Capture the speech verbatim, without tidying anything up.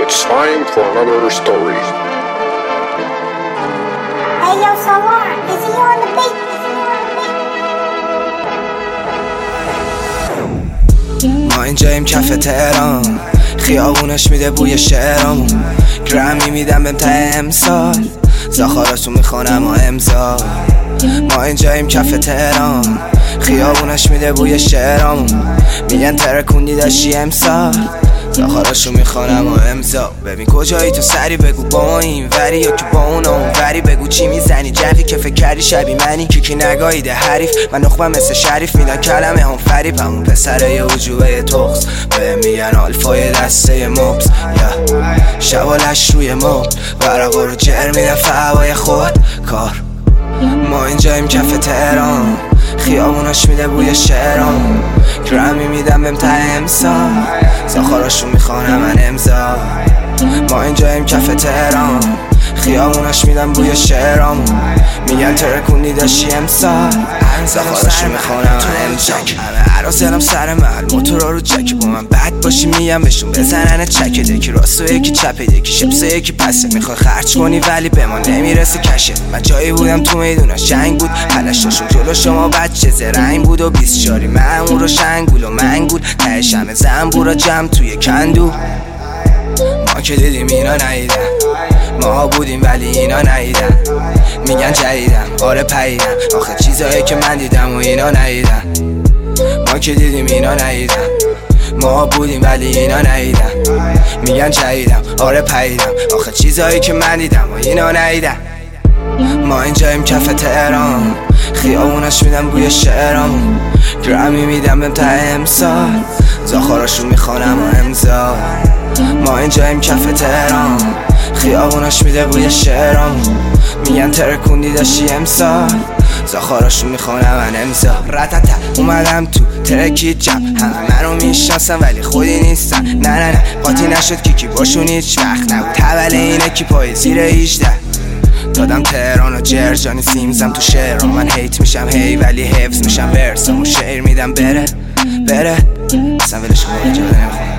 It's time for another story. Hey yo, Solar, is he on the beat? ما اینجاییم کف تهران، خیابونش میده بوی شعرامون. گرمی میدم بهم ته امسال، زخاراتو میخونم و امضا. ما اینجاییم کف تهران، خیابونش میده بوی شعرامون. میگن ترکوندی داشتی امسال، زخاراشو میخونم و امضا. ببین کجایی تو سری بگو با ما این وری یا که با اون اون وری. بگو چی میزنی جقی که فکر کردی شبی منی. کیکی نگاهیده حریف، من نخبم مثل شریف. میدن کلمه هم فریب، همون پسره یه وجوبه تخص. به میگن آلفای دسته مبز، شوالش روی مب. ورقا رو جر میدن فهوای خود کار. ما اینجاییم کف تهران، خیابوناش میده بوی شعرام. گرمی میدم بهم ته امسال، زخاراشو میخوانم من امضا. ما اینجاییم کف تهران، خیابوناش میدم بوی شعرام. میگن ترکونی داشتی امسال، زخاراشو میخوانم من امضا. عراس دلم سر محل، موتورا رو جک. با من بد باشی میگم بهشون بزنن چک. یکی راست و یکی چپ، یکی شپس و یکی پسه. میخوای خرج کنی ولی به ما نمیرسه کشه. من جایی بودم تو میدونش جنگ بود، پلشتاشون جلو شما بچه زرنگ بود. و بیست شاری مأمور و شنگول و منگول، تهش همه زنبورا جمع توی کندو. ما که دیدیم اینا نیدن، ما بودیم ولی اینا نیدن. میگن جدیدم آره پیدم، آخه چیزایی که من دیدم و اینا نیدن. ما که دیدیم اینا نیدن، ما بودیم ولی اینا نیدن. میگن جدیدم آره پیدم، آخه چیزایی که من دیدم و اینا نیدن. ما اینجاییم کف تهران، خیابونش میدم بوی شعرامون. گرمی میدم بهم ته امسال، زخاراشو میخوانم و امضا. ما اینجاییم کف تهران، خیابونش میده بوی شعرامون. میگن ترکوندی داشتی امسال، زخاراشو میخوانم من امضا. رتتا اومدم تو ترکی جمع، همه منو میشناسن ولی خودی نیستن. نه نه نه قاطی نشد کیکی باشون هیچ وقت نبود. تبله اینه کی پای زیر هیجده. دادم تهران و جرجانی سیمزم تو شعرام. من هیت میشم هی ولی حفظ میشم ورسم. و شعر میدم بره بره، اصلا ولش کن اینجا نمیخوام.